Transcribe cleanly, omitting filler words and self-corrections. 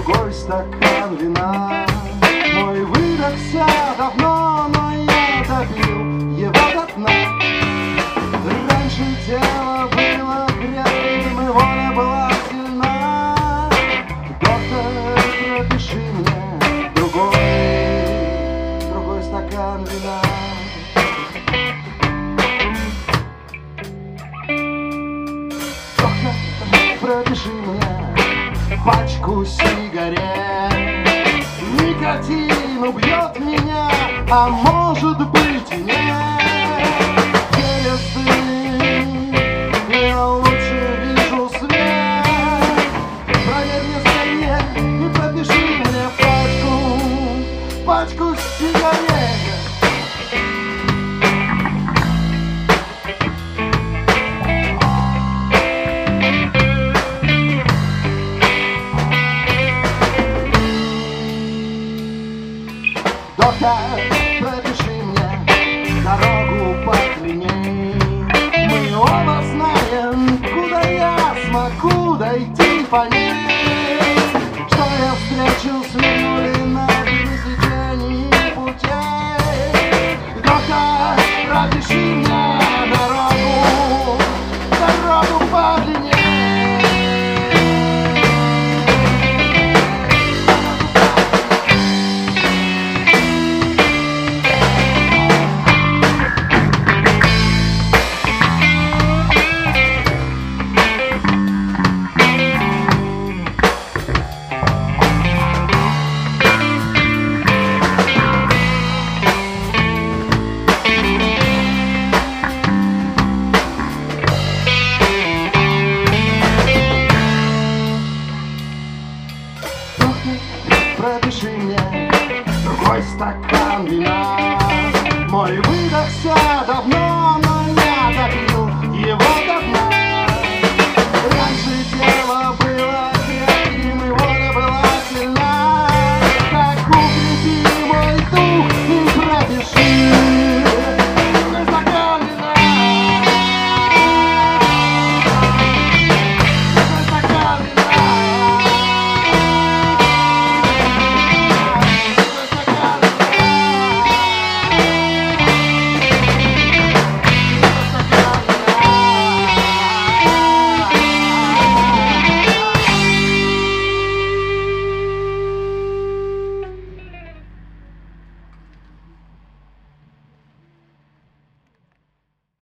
другой стакан вина. Мой выдохся давно, но я допил его до дна. Раньше тело было крепким, и воля была сильна. Доктор, пропиши мне другой стакан вина. Доктор, пропиши мне пачку сигарет. Никотин убьет меня, а может быть и нет. Через дым я лучше вижу свет. Проверь мне скорее и пропиши мне пачку сигарет. Доктор, пропиши мне дорогу подлинней. Мы оба знаем, куда я смогу дойти по ней. Что я встречу с людьми на пересечении путей. Доктор, пропиши мне дорогу подлинней. Пропиши мне другой стакан вина. Мой выдохся давно, но